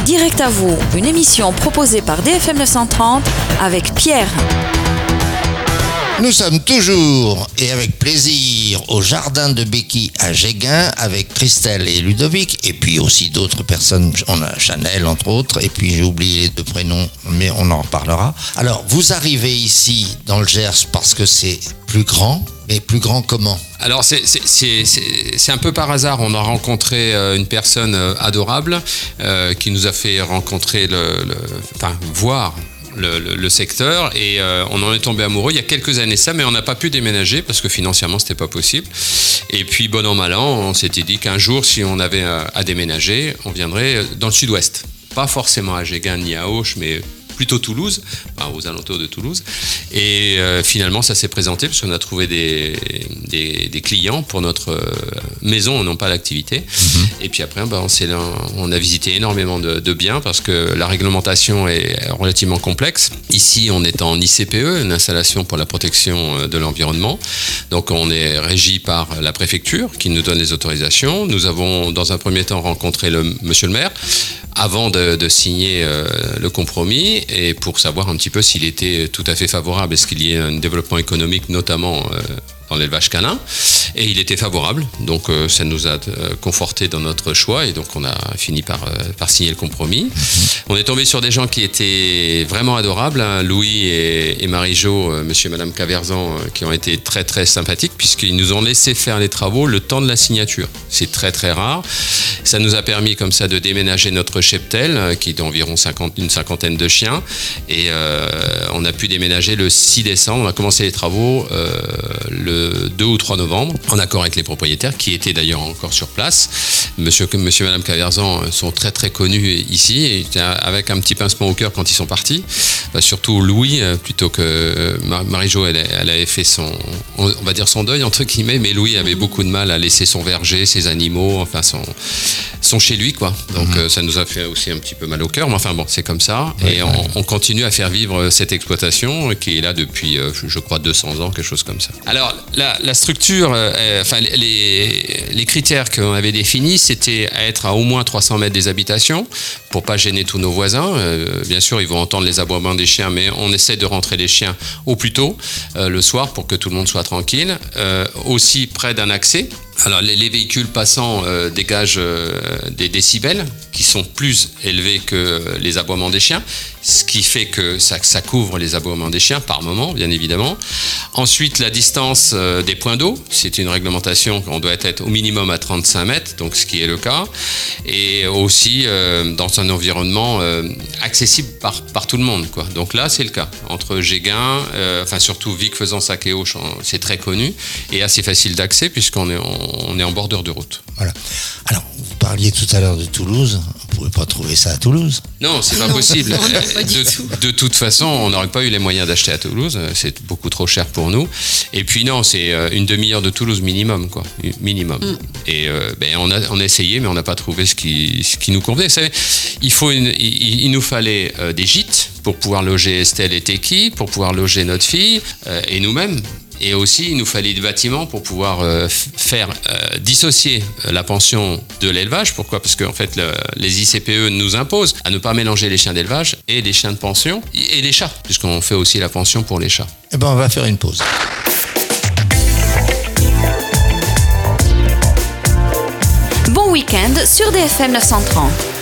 Direct à vous, une émission proposée par DFM 930 avec Pierre. Nous sommes toujours et avec plaisir au jardin de Becky à Géguin avec Christelle et Ludovic et puis aussi d'autres personnes, on a Chanel entre autres et puis j'ai oublié les deux prénoms mais on en reparlera. Alors vous arrivez ici dans le Gers parce que c'est plus grand, mais plus grand comment ? Alors c'est un peu par hasard, on a rencontré une personne adorable qui nous a fait rencontrer voir le secteur et on en est tombé amoureux il y a quelques années ça, mais on n'a pas pu déménager parce que financièrement c'était pas possible. Et puis bon an mal an, on s'était dit qu'un jour si on avait à déménager, on viendrait dans le sud-ouest, pas forcément à Géguin ni à Auch, mais plutôt Toulouse, aux alentours de Toulouse. Et finalement, ça s'est présenté parce qu'on a trouvé des clients pour notre maison, non pas l'activité. Et puis après, on a visité énormément de biens parce que la réglementation est relativement complexe. Ici, on est en ICPE, une installation pour la protection de l'environnement. Donc, on est régi par la préfecture qui nous donne les autorisations. Nous avons, dans un premier temps, rencontré monsieur le maire avant de signer le compromis et pour savoir un petit peu s'il était tout à fait favorable, est-ce qu'il y ait un développement économique notamment dans l'élevage canin, et il était favorable, donc ça nous a conforté dans notre choix et donc on a fini par signer le compromis. On est tombé sur des gens qui étaient vraiment adorables, hein, Louis et Marie-Jo, monsieur et madame Caverzan, qui ont été très très sympathiques puisqu'ils nous ont laissé faire les travaux le temps de la signature. C'est très très rare. Ça nous a permis comme ça de déménager notre cheptel qui est d'environ une cinquantaine de chiens et on a pu déménager le 6 décembre. On a commencé les travaux le 2 ou 3 novembre en accord avec les propriétaires qui étaient d'ailleurs encore sur place. Monsieur et madame Caverzan sont très très connus ici et avec un petit pincement au cœur quand ils sont partis. Surtout Louis, plutôt que Marie-Jo, elle avait fait on va dire son deuil entre guillemets, mais Louis avait beaucoup de mal à laisser son verger, ses animaux, enfin son chez lui quoi. Donc ça nous a fait aussi un petit peu mal au cœur, mais enfin bon, c'est comme ça. Et on continue à faire vivre cette exploitation qui est là depuis, je crois, 200 ans, quelque chose comme ça. Alors la structure, les critères qu'on avait définis, c'était être à au moins 300 mètres des habitations pour pas gêner tous nos voisins. Bien sûr, ils vont entendre les aboiements des chiens, mais on essaie de rentrer les chiens au plus tôt le soir pour que tout le monde soit tranquille. Aussi près d'un accès. Alors les véhicules passant dégagent des décibels qui sont plus élevés que les aboiements des chiens, ce qui fait que ça couvre les aboiements des chiens par moment, bien évidemment. Ensuite, la distance des points d'eau, c'est une réglementation qu'on doit être au minimum à 35 mètres, donc ce qui est le cas. Et aussi dans un environnement accessible par tout le monde, quoi. Donc là, c'est le cas. Entre Géguin, surtout Vic-Fezensac et Auch, c'est très connu et assez facile d'accès puisqu'on est en bordure de route. Voilà. Alors, vous parliez tout à l'heure de Toulouse. On ne pouvait pas trouver ça à Toulouse. Non, c'est pas possible. De toute façon, on n'aurait pas eu les moyens d'acheter à Toulouse. C'est beaucoup trop cher pour nous. Et puis non, c'est une demi-heure de Toulouse minimum, quoi. Minimum. Et on a essayé, mais on n'a pas trouvé ce qui nous convenait. Vous savez, il nous fallait des gîtes pour pouvoir loger Estelle et Teki, pour pouvoir loger notre fille et nous-mêmes. Et aussi, il nous fallait des bâtiments pour pouvoir faire dissocier la pension de l'élevage. Pourquoi ? Parce qu'en fait, les ICPE nous imposent à ne pas mélanger les chiens d'élevage et les chiens de pension et les chats, puisqu'on fait aussi la pension pour les chats. Eh bien, on va faire une pause. Bon week-end sur DFM 930.